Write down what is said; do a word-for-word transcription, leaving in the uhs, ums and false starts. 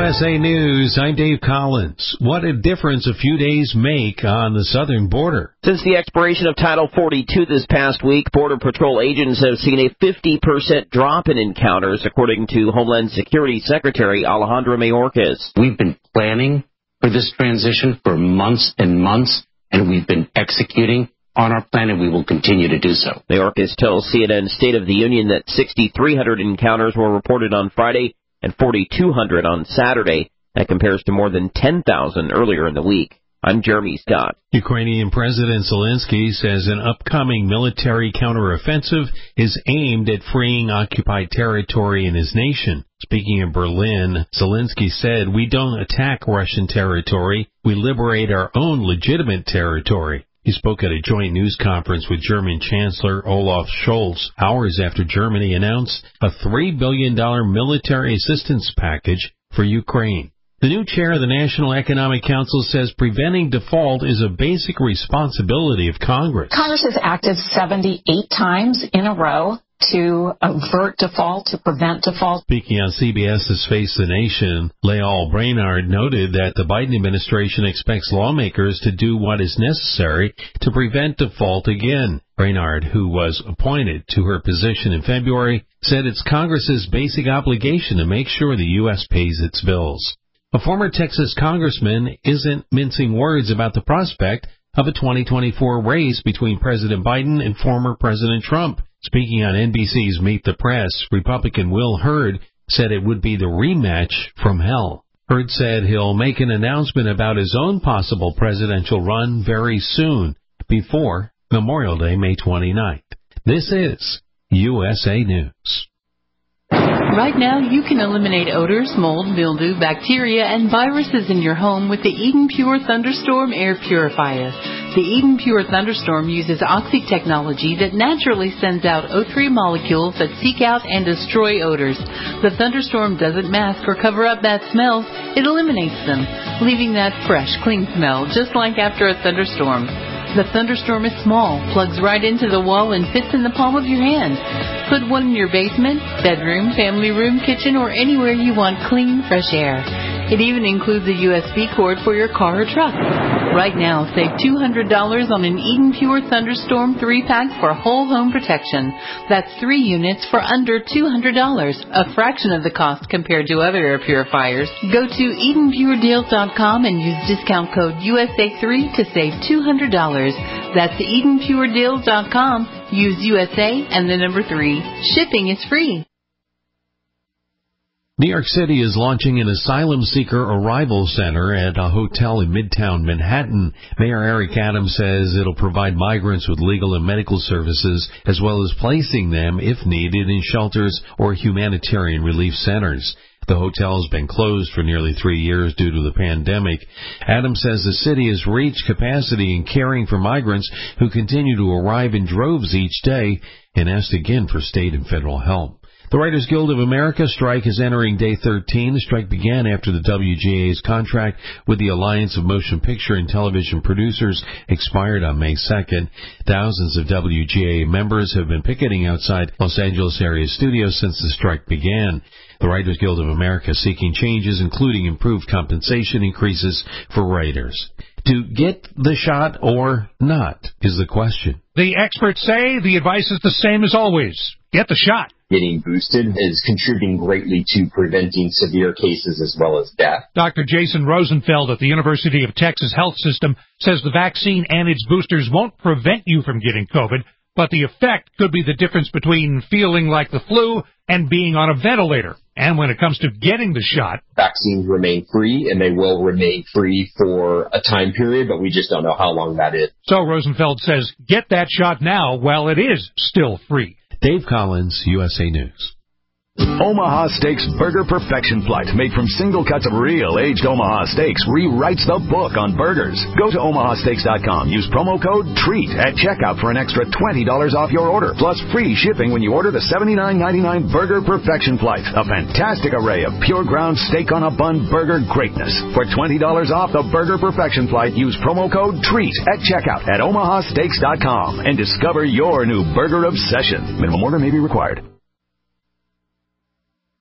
S A News, I'm Dave Collins. What a difference a few days make on the southern border. Since the expiration of Title forty-two this past week, Border Patrol agents have seen a fifty percent drop in encounters, according to Homeland Security Secretary Alejandro Mayorkas. We've been planning for this transition for months and months, and we've been executing on our plan, and we will continue to do so. Mayorkas tells C N N State of the Union that six thousand three hundred encounters were reported on Friday and four thousand two hundred on Saturday. That compares to more than ten thousand earlier in the week. I'm Jeremy Scott. Ukrainian President Zelensky says an upcoming military counteroffensive is aimed at freeing occupied territory in his nation. Speaking in Berlin, Zelensky said, "We don't attack Russian territory. We liberate our own legitimate territory." He spoke at a joint news conference with German Chancellor Olaf Scholz hours after Germany announced a three billion dollars military assistance package for Ukraine. The new chair of the National Economic Council says preventing default is a basic responsibility of Congress. Congress has acted seventy-eight times in a row to avert default, to prevent default. Speaking on CBS's Face the Nation, Lael Brainard noted that the Biden administration expects lawmakers to do what is necessary to prevent default again. Brainard, who was appointed to her position in February, said it's Congress's basic obligation to make sure the U S pays its bills. A former Texas congressman isn't mincing words about the prospect of a twenty twenty-four race between President Biden and former President Trump. Speaking on N B C's Meet the Press, Republican Will Hurd said it would be the rematch from hell. Hurd said he'll make an announcement about his own possible presidential run very soon, before Memorial Day, May twenty-ninth. This is U S A News. Right now, you can eliminate odors, mold, mildew, bacteria, and viruses in your home with the Eden Pure Thunderstorm Air Purifier. The Eden Pure Thunderstorm uses Oxy technology that naturally sends out O three molecules that seek out and destroy odors. The Thunderstorm doesn't mask or cover up bad smells, it eliminates them, leaving that fresh, clean smell just like after a thunderstorm. The Thunderstorm is small, plugs right into the wall, and fits in the palm of your hand. Put one in your basement, bedroom, family room, kitchen, or anywhere you want clean, fresh air. It even includes a U S B cord for your car or truck. Right now, save two hundred dollars on an Eden Pure Thunderstorm three pack for whole home protection. That's three units for under two hundred dollars, a fraction of the cost compared to other air purifiers. Go to Eden Pure Deals dot com and use discount code U S A three to save two hundred dollars. That's Eden Pure Deals dot com. Use U S A and the number three. Shipping is free. New York City is launching an asylum seeker arrival center at a hotel in Midtown Manhattan. Mayor Eric Adams says it'll provide migrants with legal and medical services, as well as placing them, if needed, in shelters or humanitarian relief centers. The hotel has been closed for nearly three years due to the pandemic. Adams says the city has reached capacity in caring for migrants who continue to arrive in droves each day, and asked again for state and federal help. The Writers Guild of America strike is entering day thirteen. The strike began after the W G A's contract with the Alliance of Motion Picture and Television Producers expired on May second. Thousands of W G A members have been picketing outside Los Angeles area studios since the strike began. The Writers Guild of America seeking changes, including improved compensation increases for writers. To get the shot or not is the question. The experts say the advice is the same as always. Get the shot. Getting boosted is contributing greatly to preventing severe cases as well as death. Doctor Jason Rosenfeld at the University of Texas Health System says the vaccine and its boosters won't prevent you from getting COVID, but the effect could be the difference between feeling like the flu and being on a ventilator. And when it comes to getting the shot, vaccines remain free, and they will remain free for a time period, but we just don't know how long that is. So Rosenfeld says, get that shot now while it is still free. Dave Collins, U S A News. Omaha Steaks Burger Perfection Flight, made from single cuts of real aged Omaha steaks, rewrites the book on burgers. Go to omaha steaks dot com. Use promo code TREAT at checkout for an extra twenty dollars off your order, plus free shipping when you order the seventy-nine ninety-nine Burger Perfection Flight. A fantastic array of pure ground steak on a bun burger greatness. For twenty dollars off the Burger Perfection Flight, use promo code TREAT at checkout at omaha steaks dot com and discover your new burger obsession. Minimum order may be required.